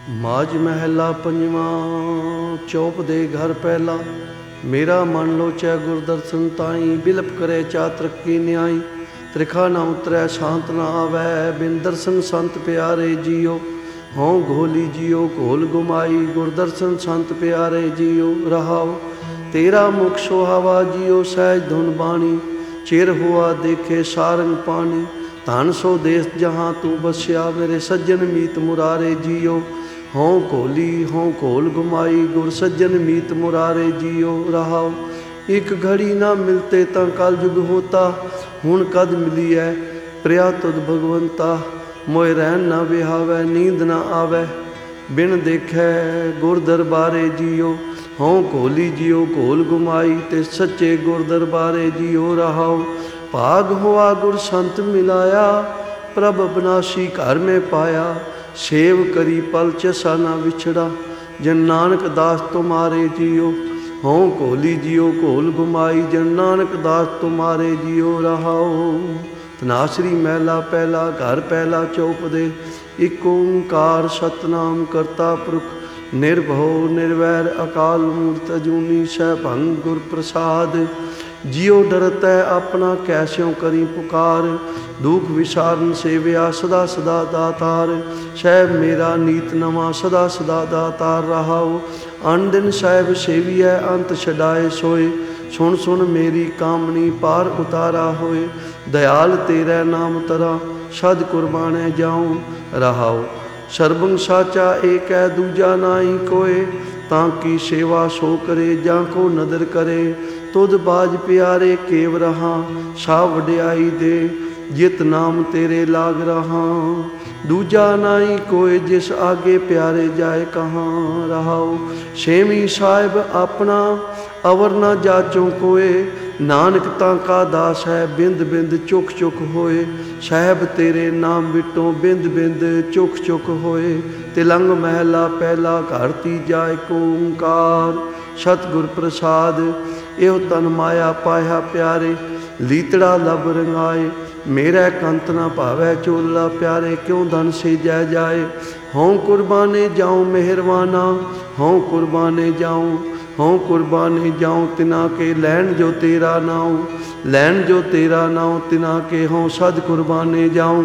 ਮਾਝ ਮਹਿਲਾ ਪੰਜਵਾਂ। ਚੌਪ ਦੇ ਘਰ ਪਹਿਲਾ। ਮੇਰਾ ਮਨ ਲੋਚੈ ਗੁਰਦਰਸ਼ਨ ਤਾਈ। ਬਿਲਪ ਕਰੇ ਚਾਤਰਕ ਕੀ ਨਿਆਈ। ਤ੍ਰਿਖਾ ਨਾ ਉਤਰੈ ਸ਼ਾਂਤ ਨਾ ਆਵੈ। ਬਿਨ ਦਰਸ਼ਨ ਸੰਤ ਪਿਆਰੇ ਜੀਓ। ਹੋਂ ਘੋਲੀ ਜੀਓ ਘੋਲ ਗੁਮਾਈ। ਗੁਰਦਰਸ਼ਨ ਸੰਤ ਪਿਆਰੇ ਜੀਓ। ਰਹਾਉ ਤੇਰਾ ਮੁਖ ਸੁਹਾਵਾ ਜੀਓ। ਸਹਿਜ ਧੁਨ ਬਾਣੀ। ਚਿਰ ਹੁਆ ਦੇਖੇ ਸਾਰੰਗ ਪਾਣੀ। ਧਨ ਸੋ ਦੇਸ ਜਹਾਂ ਤੂੰ ਬਸਿਆ। ਮੇਰੇ ਸੱਜਣ ਮੀਤ ਮੁਰਾਰੇ ਜੀਓ। ਹੋਂ ਘੋਲੀ ਹੋਂ ਘੋਲ ਗੁਮਾਈ। ਗੁਰ ਸੱਜਣ ਮੀਤ ਮੁਰਾਰੇ ਜੀਓ। ਰਹਾਉ ਇੱਕ ਘੜੀ ਨਾ ਮਿਲਤੇ ਤਾਂ ਕਲ ਜੁਗ ਹੋਤਾ। ਹੁਣ ਕਦ ਮਿਲੀਐ ਪ੍ਰਿਆ ਤੁਧ ਭਗਵੰਤਾ। ਮੋਇ ਰਹਿਣ ਨਾ ਵਿਹਾਵੈ ਨੀਂਦ ਨਾ ਆਵੈ। ਬਿਨ ਦੇਖੈ ਗੁਰ ਦਰਬਾਰੇ ਜੀਓ। ਹੋਂ ਘੋਲੀ ਜੀਓ ਘੋਲ ਗੁਮਾਈ। ਤੇ ਸੱਚੇ ਗੁਰ ਦਰਬਾਰੇ ਜੀਓ। ਰਹਾਉ ਭਾਗ ਹੋਆ ਗੁਰ ਸੰਤ ਮਿਲਾਇਆ। ਪ੍ਰਭ ਅਬਨਾਸੀ ਘਰ ਮੈਂ ਪਾਇਆ। ਸੇਵ ਕਰੀ ਪਲ ਚਸਾ ਨਾ ਵਿਛੜਾ। ਜਨ ਨਾਨਕ ਦਾਸ ਤੁਮਾਰੇ ਜੀਓ। ਹੋਂ ਘੋਲੀ ਜੀਓ ਘੋਲ ਗੁਮਾਈ। ਜਨ ਨਾਨਕ ਦਾਸ ਤੁਮਾਰੇ ਜੀਓ। ਰਹਾਉ ਤਨਾਸਰੀ ਮਹਿਲਾ ਪਹਿਲਾ। ਘਰ ਪਹਿਲਾ ਚੌਪ ਦੇ। ਇਕ ਓੰਕਾਰ ਸਤਨਾਮ ਕਰਤਾ ਪੁਰਖ। ਨਿਰਭਉ ਨਿਰਵੈਰ ਅਕਾਲ ਮੂਰਤ ਅਜੂਨੀ। ਸੈਭੰ ਗੁਰ ਪ੍ਰਸਾਦ। ਜਿਉ ਡਰਤੈ ਆਪਣਾ ਕੈਸਿਉ ਕਰੀ ਪੁਕਾਰ। ਦੁਖ ਵਿਸਾਰਨ ਸੇਵਿਆ ਸਦਾ ਸਦਾ ਦਾਤਾਰ। ਸਹਿਬ ਮੇਰਾ ਨੀਤ ਨਵਾਂ ਸਦਾ ਸਦਾ ਦਾਤਾਰ। ਰਹਾਉ ਅਨ ਦਿਨ ਸਾਹਿਬ ਸੇਵੀਐ ਅੰਤ ਛਡਾਏ ਸੋਏ। ਸੁਣ ਸੁਣ ਮੇਰੀ ਕਾਮਣੀ ਪਾਰ ਉਤਾਰਾ ਹੋਏ। ਦਇਆਲ ਤੇਰੇ ਨਾਮ ਤਰਾ ਸਦ ਕੁਰਬਾਨੈ ਜਾਉ। ਰਹਾਉ ਸਰਬੰ ਸਾਚਾ ਏਕੈ ਦੂਜਾ ਨਾਹੀ ਕੋਏ। ਤਾਂ ਕੀ ਸੇਵਾ ਸੋ ਕਰੇ ਜਾਂ ਕੋ ਨਦਰ ਕਰੇ। ਤੁਧ ਬਾਜ ਪਿਆਰੇ ਕੇਵ ਰਹਾ। ਸਾ ਵਡਿਆਈ ਦੇ ਜਿਤ ਨਾਮ ਤੇਰੇ ਲਾਗ ਰਹਾ। ਦੂਜਾ ਨਾਹੀ ਕੋਏ ਜਿਸ ਆਗੇ ਪਿਆਰੇ ਜਾਏ ਕਹਾਂ। ਰਹਾਉ ਛੇਵੀਂ ਸਾਹਿਬ ਆਪਣਾ ਅਵਰ ਨਾ ਜਾਚੋ ਕੋਏ। ਨਾਨਕ ਤਾਂ ਕਾ ਦਾਸ ਹੈ ਬਿੰਦ ਬਿੰਦ ਚੁੱਕ ਚੁੱਕ ਹੋਏ। ਸਾਹਿਬ ਤੇਰੇ ਨਾਮ ਵਿਟੋਂ ਬਿੰਦ ਬਿੰਦ ਚੁੱਕ ਚੁੱਕ ਹੋਏ। ਤਿਲੰਗ ਮਹਿਲਾ ਪਹਿਲਾ। ਘਰ ਤੀਜਾ। ਏਕ ਓੰਕਾਰ ਸਤਿਗੁਰ ਪ੍ਰਸਾਦ। ਇਹੋ ਤਨ ਮਾਇਆ ਪਾਇਆ ਪਿਆਰੇ। ਲੀਤੜਾ ਲਬ ਰੰਗਾਏ। ਮੇਰਾ ਕੰਤ ਨਾ ਭਾਵੈ ਚੋਲਾ ਪਿਆਰੇ। ਕਿਉਂ ਧਨ ਸੇਜੈ ਜਾਏ। ਹੋਂ ਕੁਰਬਾਨੇ ਜਾਉ ਮਿਹਰਵਾਨਾ। ਹੋਂ ਕੁਰਬਾਨੇ ਜਾਉ ਹੋਂ ਕੁਰਬਾਨੇ ਜਾਉ। ਤਿਨਾ ਕੇ ਲੈਣ ਜੋ ਤੇਰਾ ਨਾਉ। ਲੈਣ ਜੋ ਤੇਰਾ ਨਾਉ ਤਿਨਾ ਕੇ। ਹੋਂ ਸਦ ਕੁਰਬਾਨੇ ਜਾਉ।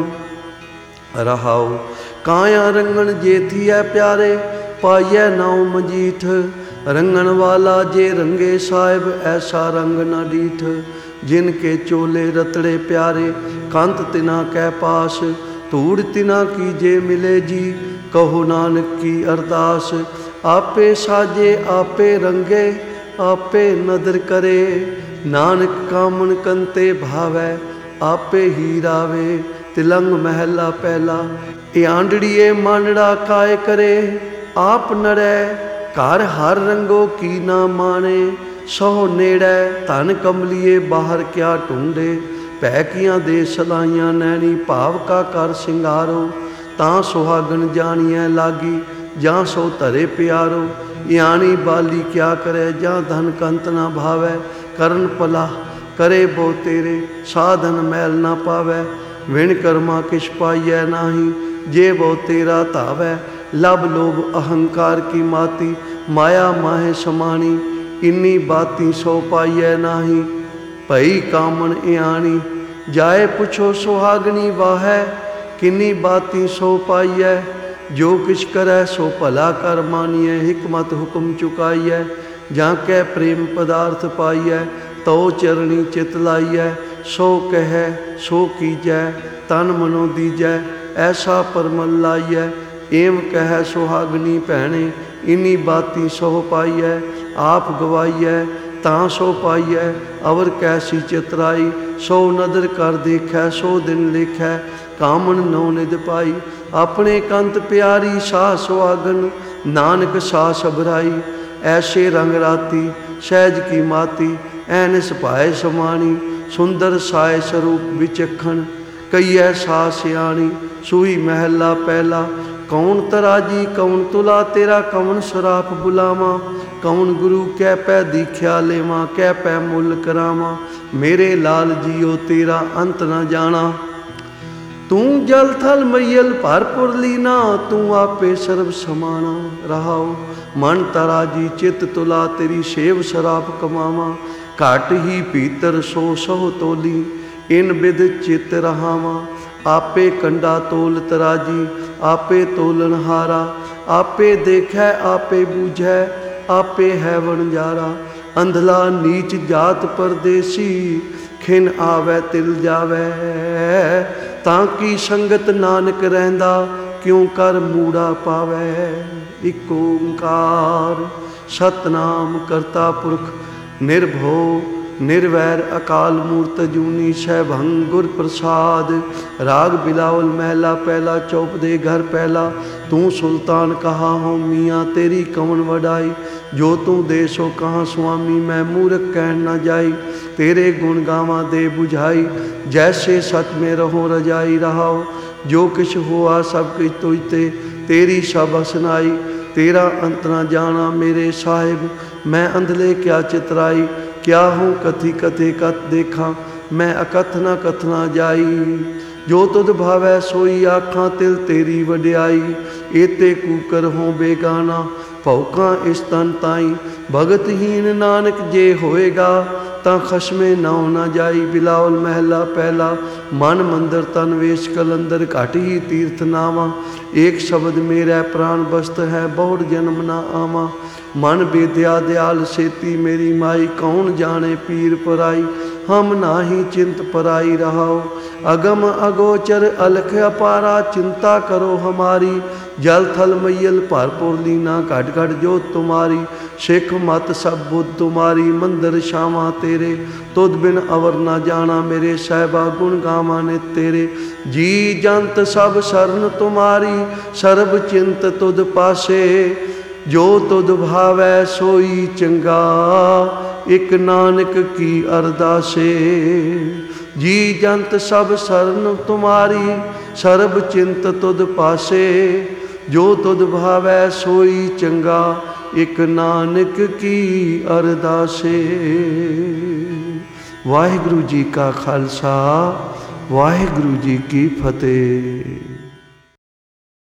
ਰਹਾਉ ਕਾਇਆ ਰੰਗਣ ਜੇਥੀਐ ਪਿਆਰੇ। ਪਾਈਐ ਨਾਉ ਮਜੀਠ। ਰੰਗਣ ਵਾਲਾ ਜੇ ਰੰਗੇ ਸਾਹਿਬ ਐਸਾ ਰੰਗ ਨਾ ਡੀਠ। ਜਿਨ ਕੇ ਚੋਲੇ ਰਤੜੇ ਪਿਆਰੇ। ਕੰਤ ਤਿਨਾ ਕੈ ਪਾਸ। ਧੂੜ ਤਿਨਾ ਕੀ ਜੇ ਮਿਲੇ ਜੀ। ਕਹੋ ਨਾਨਕ ਕੀ ਅਰਦਾਸ। ਆਪੇ ਸਾਜੇ ਆਪੇ ਰੰਗੇ ਆਪੇ ਨਦਰ ਕਰੇ। ਨਾਨਕ ਕਾਮਣ ਕੰਤੇ ਭਾਵੈ ਆਪੇ ਹੀ ਰਾਵੇ। ਤਿਲੰਗ ਮਹਿਲਾ ਪਹਿਲਾ। ਇਹ ਆਂਡੜੀਏ ਮਾਨੜਾ ਕਾਇ ਕਰੇ। ਆਪ ਨੜੈ ਘਰ ਹਰ ਰੰਗੋ ਕੀ ਨਾ ਮਾਣੇ। ਸਹੁ ਨੇੜੈ ਧਨ ਕਮਲੀਏ ਬਾਹਰ ਕਿਆ ਢੂੰਡੇ। ਭੈ ਕੀਆਂ ਦੇ ਸਲਾਈਆਂ ਨੈਣੀ। ਭਾਵ ਕਾ ਕਰ ਸਿੰਗਾਰੋ। ਤਾਂ ਸੁਹਾਗਣ ਜਾਣੀਐ ਲਾਗੀ। ਜਾਂ ਸੋ ਧਰੇ ਪਿਆਰੋ। ਇਆਣੀ ਬਾਲੀ ਕਿਆ ਕਰੇ। ਜਾਂ ਧਨ ਕੰਤ ਨਾ ਭਾਵੈ। ਕਰਨ ਭਲਾ ਕਰੇ ਬੋ ਤੇਰੇ। ਸਾਧਨ ਮੈਲ ਨਾ ਪਾਵੈ। ਵਿਣ ਕਰਮਾ ਕਿਛ ਪਾਈਐ ਨਾਹੀ। ਜੇ ਬੋ ਤੇਰਾ ਧਾਵੈ। ਲਬ ਲੋਭ ਅਹੰਕਾਰ ਕੀ ਮਾਤੀ। ਮਾਇਆ ਮਾਹੇ ਸਮਾਣੀ। ਇੰਨੀ ਬਾਤੀ ਸੋ ਪਾਈਐ ਨਾਹੀ। ਭਈ ਕਾਮਣ ਇਆਣੀ। ਜਾਏ ਪੁੱਛੋ ਸੁਹਾਗਣੀ ਵਾਹੈ। ਕਿੰਨੀ ਬਾਤੀ ਸੋ ਪਾਈਐ। ਜੋ ਕਿਛ ਕਰੈ ਸੋ ਭਲਾ ਕਰ ਮਾਨੀਐ। ਹਿਕਮਤ ਹੁਕਮ ਚੁਕਾਈਐ। ਜਾਂ ਕੈ ਪ੍ਰੇਮ ਪਦਾਰਥ ਪਾਈਐ। ਤਉ ਚਰਣੀ ਚਿਤ ਲਾਈਐ। ਸੋ ਕਹਿੈ ਸੋ ਕੀਜੈ। ਤਨ ਮਨੋ ਦੀਜੈ ਐਸਾ ਪਰਮਲ ਲਾਈਐ। ਏਮ ਕਹਿ ਸੁਹਾਗਣੀ ਭੈਣੇ। ਇੰਨੀ ਬਾਤੀ ਸੋ ਪਾਈਐ। ਆਪ ਗਵਾਈਐ ਤਾਂ ਸੋ ਪਾਈਐ। ਅਵਰ ਕੈਸੀ ਚਿਤਰਾਈ। ਸੋ ਨਦਰ ਕਰ ਦੇਖੈ ਸੋ ਦਿਨ ਲੇਖੈ। ਕਾਮਣ ਨੌ ਨਿਧ ਪਾਈ। ਆਪਣੇ ਕੰਤ ਪਿਆਰੀ ਸਾਹ ਸੁਹਾਗਨ। ਨਾਨਕ ਸਾਹ ਸਬਰਾਈ। ਐਸੇ ਰੰਗ ਰਾਤੀ ਸਹਿਜ ਕੀ ਮਾਤੀ। ਐਨਿਸ ਭਾਏ ਸਮਾਣੀ। ਸੁੰਦਰ ਸਾਇ ਸਰੂਪ ਵਿਚਖਣ। ਕਈਐ ਸਾ ਸਿਆਣੀ। ਸੂਈ ਮਹਿਲਾ ਪਹਿਲਾ। ਕੌਣ ਤਰਾਜੀ ਕੌਣ ਤੁਲਾ। ਤੇਰਾ ਕੌਣ ਸਰਾਪ ਬੁਲਾਵਾਂ। ਕੌਣ ਗੁਰੂ ਕਹਿ ਪੈ ਦੀਖਿਆ ਲੇਵਾਂ। ਕਹਿ ਪੈ ਮੁੱਲ ਕਰਾਵਾਂ। ਮੇਰੇ ਲਾਲ ਜੀਓ ਤੇਰਾ ਅੰਤ ਨਾ ਜਾਣਾ। तू जल थल मैयल भरपुर लीना, तू आपे सर्व समाना। रहाओ मन तराजी चित तुला, तेरी सेव शराब कमावा। घाट ही भीतर सो सह तोली, इन विध चित रहावा। आपे कंडा तोल तराजी, आपे तोलन हारा। आपे देखै आपे बूझै, आपे है वणजारा। अंधला नीच जात परदेसी, खिन आवै तिल जावै। ताकि संगत नानक रहिंदा, क्यों कर मूड़ा पावै। इक ओंकार सतनाम करता पुरख, निर्भो निर्वैर अकाल मूर्त अजूनी। सैभंग गुर प्रसाद, राग बिलावल महला पहला। चौपदे घर पहला। तू सुल्तान कहा हो मियाँ, तेरी कवन वडाई। जो तू दे सो कहाँ स्वामी, मैं मूर्ख कह न जाई। तेरे गुण गावा दे बुझाई, जैसे सच में रहो रजाई। रहाओ जो किछ हुआ सब किछ तुझते, तेरी सब असनाई। तेरा अंत न जाना मेरे साहिब, मैं अंधले क्या चितराई। क्या हूँ कथी कथे कथ देखा, मैं अकथ न कथना जाई। जो तुध भावै सोई आखां, तिल तेरी वड्याई। एते कूकर हों बेगाना, भौकां इस तन ताई। भगतहीन नानक जे होएगा, तां खसमे नाव न जाई। बिलावल महला पहला। मन मंदिर तन वेश कलंदर, घट ही तीर्थ नावा। एक शब्द मेरा प्राण बस्त है, बहुत जन्म न आवा। मन बेद्या दयाल सेती मेरी माई, कौन जाने पीर पराई। हम नाही चिंत पराई। रहाओ अगम अगोचर अलख अपारा, चिंता करो हमारी। जल थल मैयल भरपुर लीना, घट घट जोत तुम्हारी। सिख मत सब बुद्ध तुम्हारी, मंदिर शावा तेरे। तुद बिन अवर न जाना, मेरे साहिबा गुण गावा नित तेरे। जी जंत सब शरण तुम्हारी, सर्ब चिंत तुद पासे। जो तुद भावै सोई चंगा, इक नानक की अरदासे। जी जंत सब शरण तुम्हारी, सर्ब चिंत तुद पासे। जो तुद भावै सोई चंगा, इक नानक की अरदासे। वाहिगुरु जी का खालसा, वाहिगुरु जी की फतेह।